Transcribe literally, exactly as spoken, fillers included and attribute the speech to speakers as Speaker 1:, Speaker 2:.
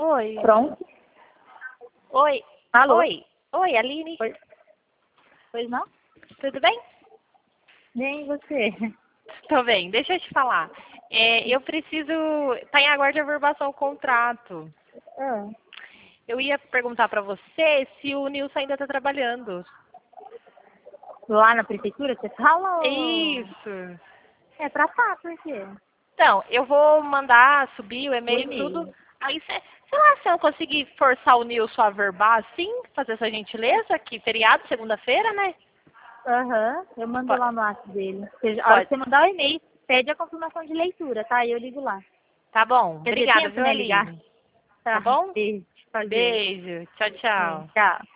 Speaker 1: Oi.
Speaker 2: Pronto?
Speaker 1: Oi.
Speaker 2: Alô?
Speaker 1: Oi. Oi, Aline.
Speaker 2: Oi. Pois não?
Speaker 1: Tudo bem?
Speaker 2: Bem, e você?
Speaker 1: Tô bem. Deixa eu te falar. É, eu preciso... Tá em aguardo de averbação o contrato.
Speaker 2: Ah,
Speaker 1: Eu ia perguntar pra você se o Nilson ainda tá trabalhando.
Speaker 2: lá na prefeitura você fala ou...
Speaker 1: Isso.
Speaker 2: É pra tá, por quê?
Speaker 1: Então, eu vou mandar subir o
Speaker 2: O
Speaker 1: e-mail e tudo.
Speaker 2: e-mail.
Speaker 1: Aí, cê, sei lá, se eu conseguir forçar o Nilson a verbar assim, fazer essa gentileza, que feriado, segunda-feira, né?
Speaker 2: Aham, eu mando
Speaker 1: Po-
Speaker 2: lá no WhatsApp dele. Você- A hora que
Speaker 1: Pode.
Speaker 2: você mandar o e-mail, pede a confirmação de leitura, tá? Aí eu ligo lá.
Speaker 1: Tá bom.
Speaker 2: Quer dizer,
Speaker 1: Obrigada,
Speaker 2: tenta,
Speaker 1: viu,
Speaker 2: né, ligar.
Speaker 1: Aline? Tá
Speaker 2: Tá,
Speaker 1: bom?
Speaker 2: beijo, prazer.
Speaker 1: Beijo. Tchau,
Speaker 2: É,
Speaker 1: tchau.
Speaker 2: tchau.